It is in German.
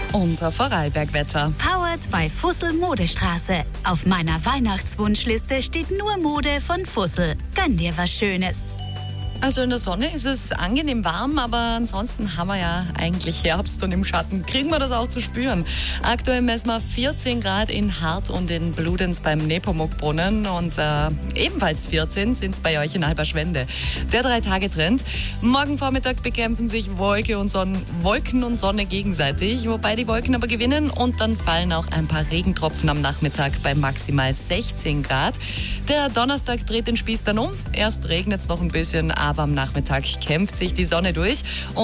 unser Vorarlberg-Wetter. Powered by Fussel Modestraße. Auf meiner Weihnachtswunschliste steht nur Mode von Fussel. Gönn dir was Schönes. Also in der Sonne ist es angenehm warm, aber ansonsten haben wir ja eigentlich Herbst und im Schatten kriegen wir das auch zu spüren. Aktuell messen wir 14 Grad in Hart und in Bludenz beim Nepomuk-Brunnen und ebenfalls 14 sind es bei euch in Halberschwende. Der 3-Tage-Trend. Morgen Vormittag bekämpfen sich Wolken und Sonne gegenseitig, wobei die Wolken aber gewinnen und dann fallen auch ein paar Regentropfen am Nachmittag bei maximal 16 Grad. Der Donnerstag dreht den Spieß dann um. Erst regnet es noch ein bisschen, aber am Nachmittag kämpft sich die Sonne durch.